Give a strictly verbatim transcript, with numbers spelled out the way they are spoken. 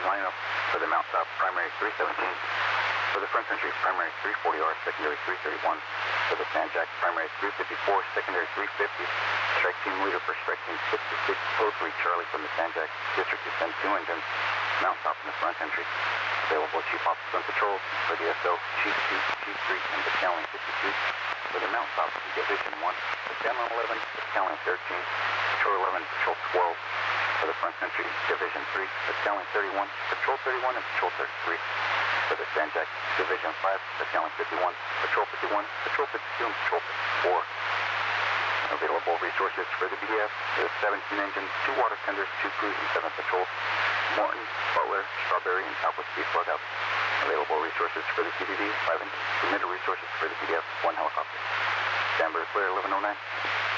lineup for the Mount South primary three seventeen. For the front country primary three forty R, secondary three thirty-one. For the San Jack primary three fifty-four, secondary three fifty. Strike team leader for strike team sixty-six oh three Charlie from the San Jack district to send two engines. Mount South in the front country. Available Chief Officer on Patrol for the S O, Chief two, Chief three, and Battalion fifty-two. For the Mount South Division one, Battalion eleven, Battalion thirteen, Patrol eleven, Patrol twelve. For the front country Division three, Battalion thirty-one, Patrol thirty-one, and Patrol thirty-three. For the San Jack Division five, Battalion fifty-one, Patrol fifty-one, Patrol fifty-two, and Patrol fifty-four. Available resources for the B D F is seventeen engines, two water tenders, two crews, and seven patrols. Morton, Butler, Strawberry, and Southwest Beach Bughouse. Available resources for the C D D, five engines. Submitted resources for the B D F, one helicopter. Stand by clear, eleven oh nine.